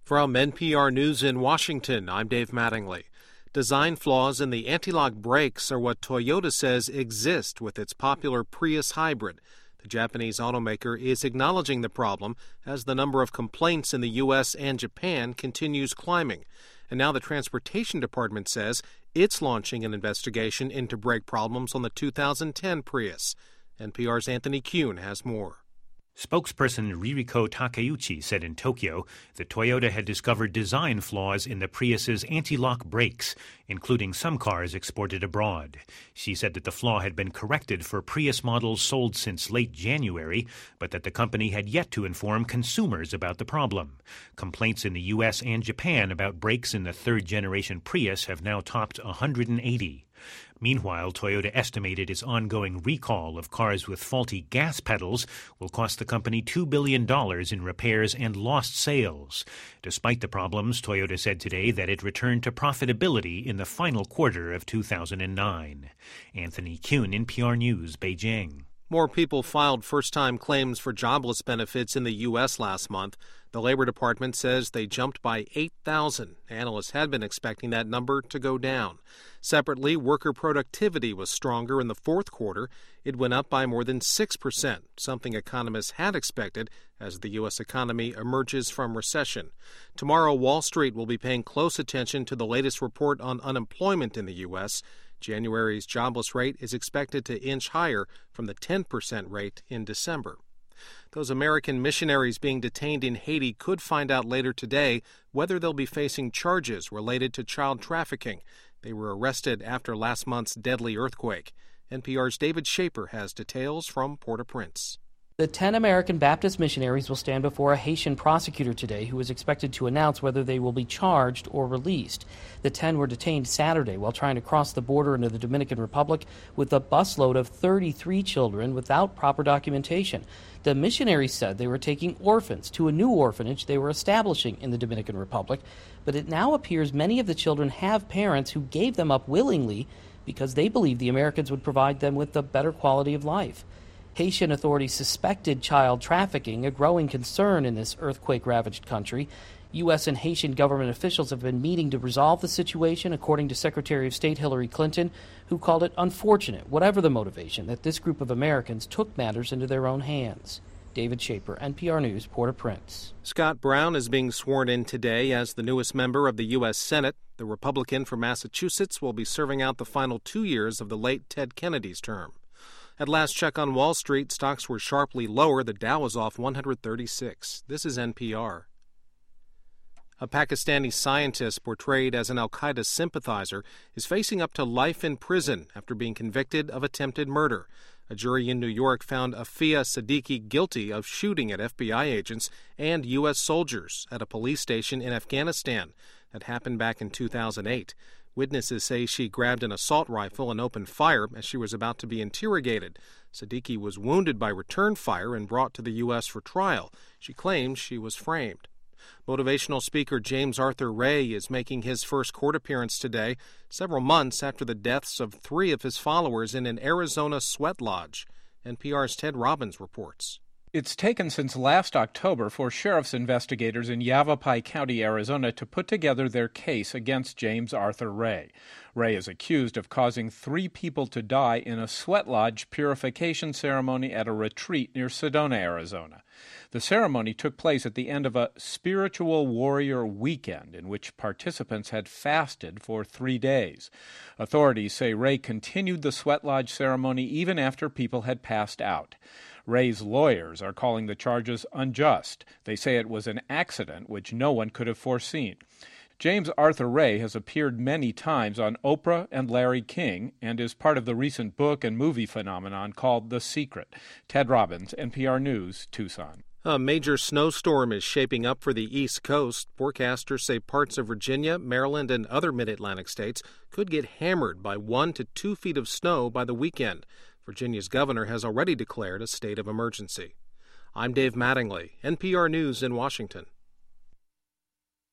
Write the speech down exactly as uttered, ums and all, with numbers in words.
From N P R News in Washington, I'm Dave Mattingly. Design flaws in the anti-lock brakes are what Toyota says exist with its popular Prius hybrid. The Japanese automaker is acknowledging the problem as the number of complaints in the U S and Japan continues climbing. And now the Transportation Department says it's launching an investigation into brake problems on the two thousand ten Prius. N P R's Anthony Kuhn has more. Spokesperson Ririko Takeuchi said in Tokyo that Toyota had discovered design flaws in the Prius's anti-lock brakes, including some cars exported abroad. She said that the flaw had been corrected for Prius models sold since late January, but that the company had yet to inform consumers about the problem. Complaints in the U S and Japan about brakes in the third-generation Prius have now topped one hundred eighty. Meanwhile, Toyota estimated its ongoing recall of cars with faulty gas pedals will cost the company two billion dollars in repairs and lost sales. Despite the problems, Toyota said today that it returned to profitability in the final quarter of two thousand nine. Anthony Kuhn, N P R News, Beijing. More people filed first-time claims for jobless benefits in the U S last month. The Labor Department says they jumped by eight thousand. Analysts had been expecting that number to go down. Separately, worker productivity was stronger in the fourth quarter. It went up by more than six percent, something economists had expected as the U S economy emerges from recession. Tomorrow, Wall Street will be paying close attention to the latest report on unemployment in the U S January's jobless rate is expected to inch higher from the ten percent rate in December. Those American missionaries being detained in Haiti could find out later today whether they'll be facing charges related to child trafficking. They were arrested after last month's deadly earthquake. N P R's David Schaper has details from Port-au-Prince. The ten American Baptist missionaries will stand before a Haitian prosecutor today who is expected to announce whether they will be charged or released. The ten were detained Saturday while trying to cross the border into the Dominican Republic with a busload of thirty-three children without proper documentation. The missionaries said they were taking orphans to a new orphanage they were establishing in the Dominican Republic, but it now appears many of the children have parents who gave them up willingly because they believed the Americans would provide them with a better quality of life. Haitian authorities suspected child trafficking, a growing concern in this earthquake-ravaged country. U S and Haitian government officials have been meeting to resolve the situation, according to Secretary of State Hillary Clinton, who called it unfortunate, whatever the motivation, that this group of Americans took matters into their own hands. David Schaper, N P R News, Port-au-Prince. Scott Brown is being sworn in today as the newest member of the U S Senate. The Republican from Massachusetts will be serving out the final two years of the late Ted Kennedy's term. At last check on Wall Street, stocks were sharply lower. The Dow was off one hundred thirty-six. This is N P R. A Pakistani scientist portrayed as an al-Qaeda sympathizer is facing up to life in prison after being convicted of attempted murder. A jury in New York found Afia Siddiqui guilty of shooting at F B I agents and U S soldiers at a police station in Afghanistan. That happened back in two thousand eight. Witnesses say she grabbed an assault rifle and opened fire as she was about to be interrogated. Siddiqui was wounded by return fire and brought to the U S for trial. She claims she was framed. Motivational speaker James Arthur Ray is making his first court appearance today, several months after the deaths of three of his followers in an Arizona sweat lodge. N P R's Ted Robbins reports. It's taken since last October for sheriff's investigators in Yavapai County, Arizona, to put together their case against James Arthur Ray. Ray is accused of causing three people to die in a sweat lodge purification ceremony at a retreat near Sedona, Arizona. The ceremony took place at the end of a spiritual warrior weekend in which participants had fasted for three days. Authorities say Ray continued the sweat lodge ceremony even after people had passed out. Ray's lawyers are calling the charges unjust. They say it was an accident which no one could have foreseen. James Arthur Ray has appeared many times on Oprah and Larry King and is part of the recent book and movie phenomenon called The Secret. Ted Robbins, N P R News, Tucson. A major snowstorm is shaping up for the East Coast. Forecasters say parts of Virginia, Maryland, and other mid-Atlantic states could get hammered by one to two feet of snow by the weekend. Virginia's governor has already declared a state of emergency. I'm Dave Mattingly, N P R News in Washington.